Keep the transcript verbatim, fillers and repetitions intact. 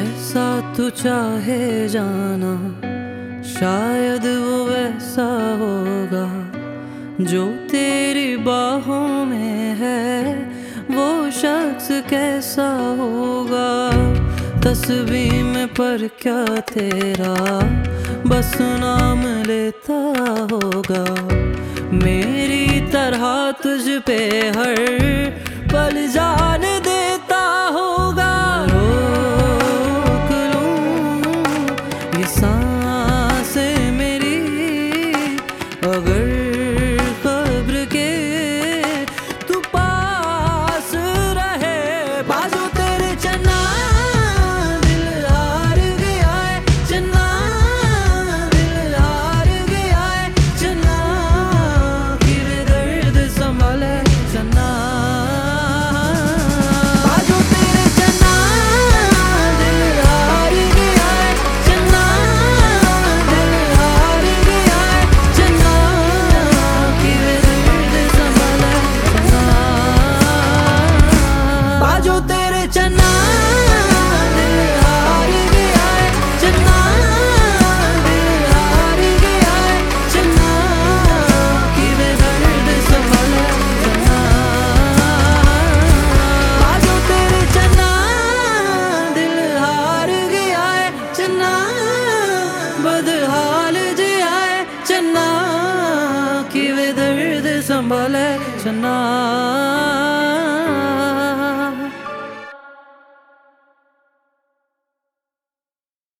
जैसा तू चाहे जाना, शायद वो वैसा होगा जो तेरी बाहों में है। वो शख्स कैसा होगा तस्वीर में, पर क्या तेरा बस नाम लेता होगा। मेरी तरह तुझ पे हर पल जान देता होगा। रोक लूं ये सांसें मेरी, अगर कब्र के तू पास रहे। बाजू तेरे चन्ना दिल हार गया है, चन्ना दिल हार गया है, चन्ना कि वे दर्द संभाले चन्ना। बाजू तेरे चन्ना दिल हार गया है, चन्ना दिल हार गया है, चन्ना कि वे दर्द संभाले चन्ना। बाजू तेरे चन्ना दिल हार गया है, चन्ना दिल हार गया है, चन्ना कि वे दर्द संभाले चन्ना। बाजू तेरे चन्ना दिल हार गया है, चन्ना बदहाल जिया है, चन्ना कि वे दर्द संभाले चन्ना।